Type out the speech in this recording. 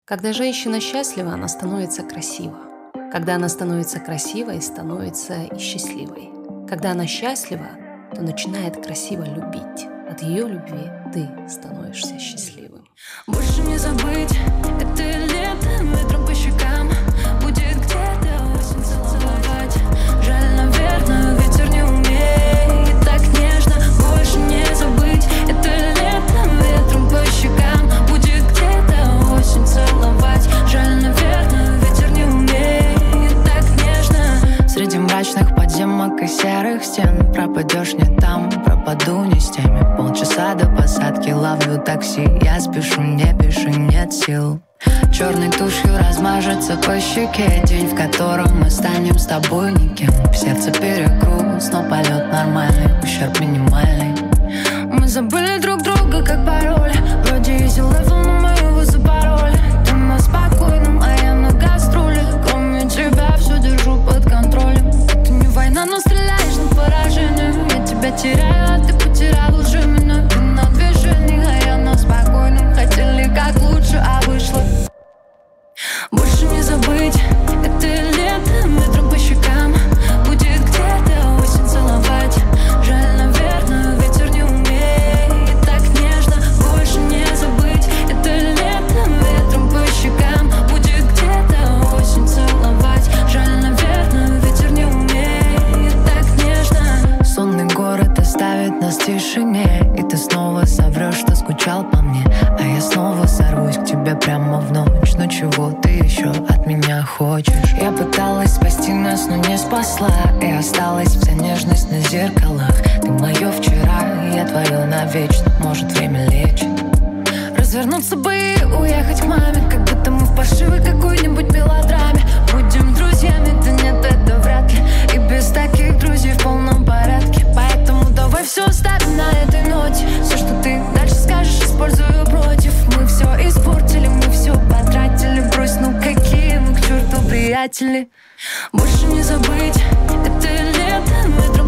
Когда женщина счастлива, она становится красива. Когда она становится красивой, становится и счастливой. Когда она счастлива, то начинает красиво любить. От ее любви ты становишься счастливым. Больше не забыть это лето, ветром по щекам. Будет где-то осень целовать. Жаль, наверное, ветер не умеет так нежно. Больше не забыть это лето, ветром по щекам. Будет где-то осень целовать. Жаль, наверное, ветер не умеет так нежно. Среди мрачных подземок и серых стен пропадешь не там, пропаду не с теми. Полчаса до посадки ловлю такси. Я спешу, не пиши, нет сил. Черной тушью размажется по щеке день, в котором мы станем с тобой никем. В сердце перегруз, но полет нормальный, ущерб минимальный. Мы забыли друг друга как пароль. Вроде easy level, но мы его запороли. Ты на спокойном, а я на гастроле. Кроме тебя все держу под контролем. Это не война, но стреляешь на поражение. Я тебя теряю, а ты потерял уже меня. Ты на движении, а я на спокойном. Хотели как лучше, а вышло. Больше не забыть это лето, ветром по щекам. Будет где-то осень целовать. Жаль, наверное, ветер не умеет так нежно. Больше не забыть это лето, ветром по щекам. Будет где-то осень целовать. Жаль, наверное, ветер не умеет так нежно. Сонный город оставит нас в тишине, и ты снова соврешь, что скучал по мне. А я снова сорвусь к тебе прямо в ночь. Ну чего ты еще от меня хочешь? Я пыталась спасти нас, но не спасла. И осталась вся нежность на зеркалах. Ты мое вчера, я твое навечно. Может, время лечит. Развернуться бы и уехать к маме, как будто мы в паршивой какой-нибудь мелодраме. Будем друзьями, да нет, это вряд ли. И без таких друзей в полном порядке. Поэтому давай все оставим на этой ноте. Все, что ты дальше скажешь, использую против. Мы все испортили, мы все потратили. Брось, ну какие мы к черту приятели. Больше не забыть это лето,